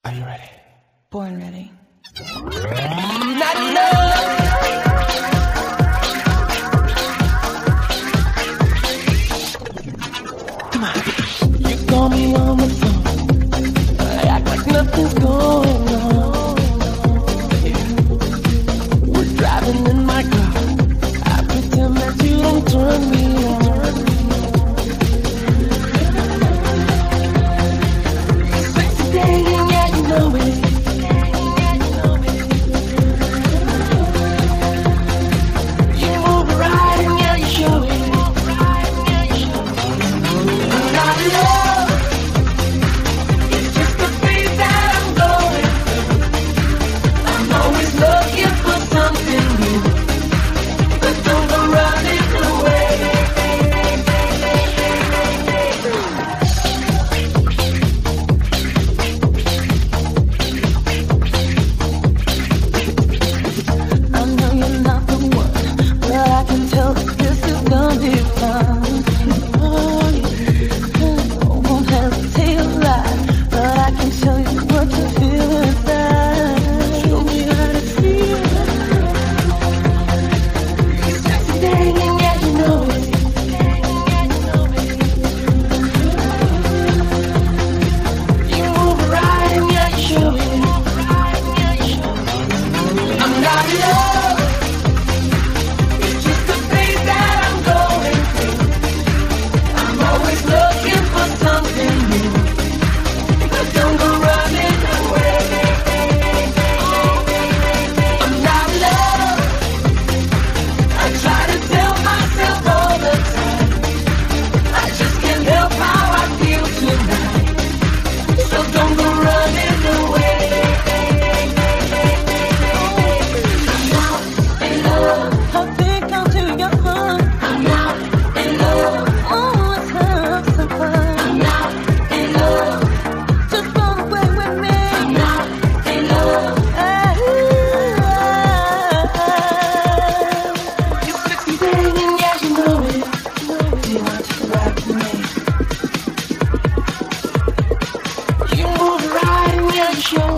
Are you ready? Born ready. Not enough. Come on. You call me on the phone. I act like nothing's going on. Yeah. We're driving in my car. I pretend that you don't turn me on. Sexy day, and yeah, you know it. Show.